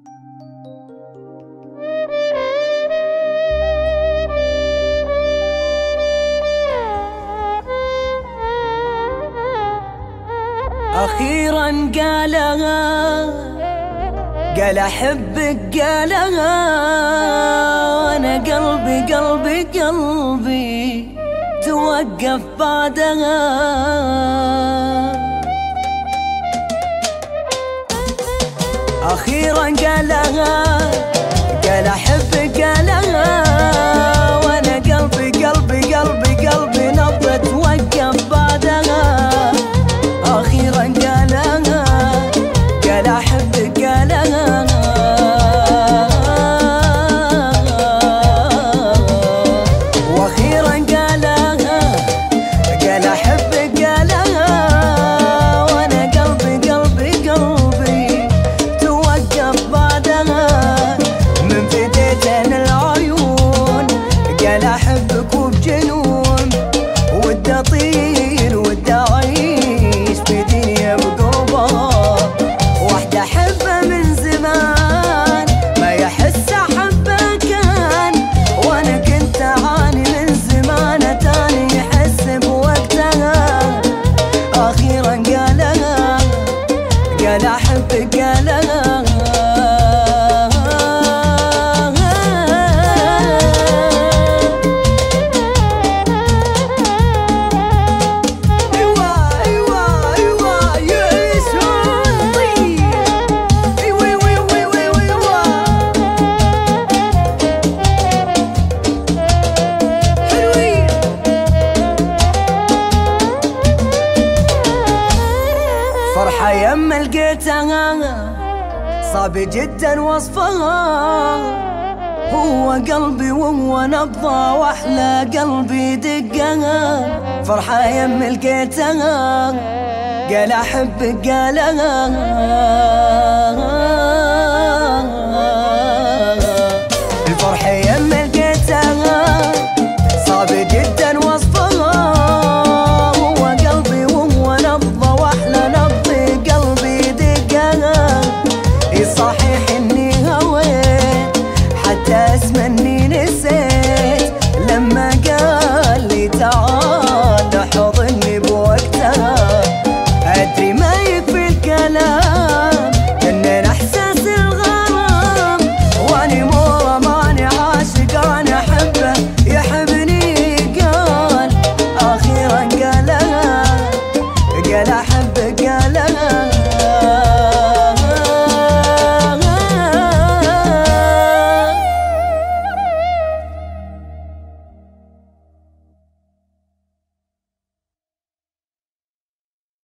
أخيرا قال أحبك، قالها أنا قلبي توقف بعدها. أخيرا قال أحبك، قالها وأنا قلبي نبض توقف بعدها. أخيرا قال أحبك، قالها وأخيرا قال أحبك، قالها وأنا قلبي توقف بعدها. من بديتين العيون قال أحبك وبجنون، ودي أطير ودي أعيش بدنيا بقربها. واحدة أحبها من زمان ما يحس أحبها كان، وأنا كنت أعاني من زمان تاني يحس بوقتها. أخيرا قال أحبك، قالها فرحة يما لقيتها صعب جدا وصفها. هو قلبي وهو نبضه واحلى قلبي دقها. فرحة يما لقيتها قال أحبك، قالها